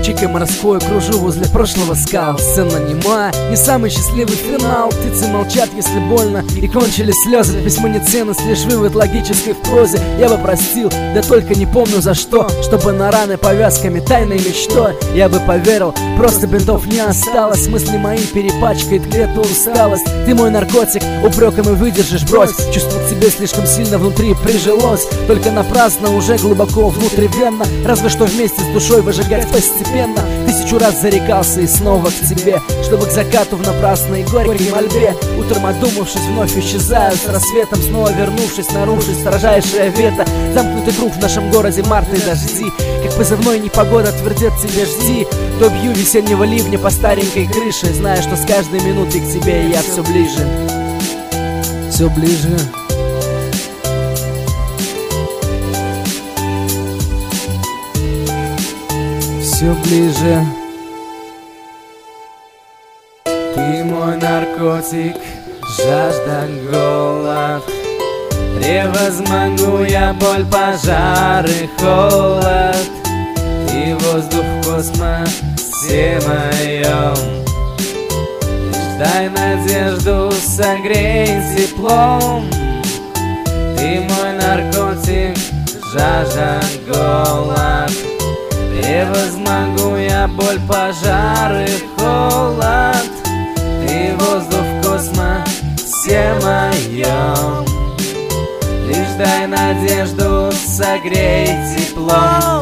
чикой морской кружу возле прошлого скал. Сцена нема, не самый счастливый финал. Птицы молчат, если больно, и кончились слезы. Письмо не ценность, лишь вывод логической в прозе. Я бы простил, да только не помню за что. Чтобы на раны повязками тайной мечтой. Я бы поверил, просто бинтов не осталось. Мысли мои перепачкает где-то усталость. Ты мой наркотик, упреком и выдержишь, брось. Чувство к тебе слишком сильно внутри прижилось. Только напрасно, уже глубоко внутривенно. Разве что вместе с душой выжигать постепенно. 1000 раз зарекался и снова к тебе, чтобы к закату в напрасной горькой мольбе. Утром одумавшись, вновь исчезаю с рассветом, снова вернувшись, нарушить строжайшее вето. Замкнутый круг в нашем городе, марта и дожди. Как позывной непогода твердит тебе жди. Добью весеннего ливня по старенькой крыше, зная, что с каждой минутой к тебе я все ближе. Все ближе. Все ближе. Ты мой наркотик, жажда, голод. Превозмогу я боль, пожар и холод. Ты воздух в космосе моем. Лишь дай надежду, согрей теплом. Ты мой наркотик, жажда, голод. Превозмогу я боль, пожар и холод. Ты воздух в космосе моем. Лишь дай надежду, согрей теплом.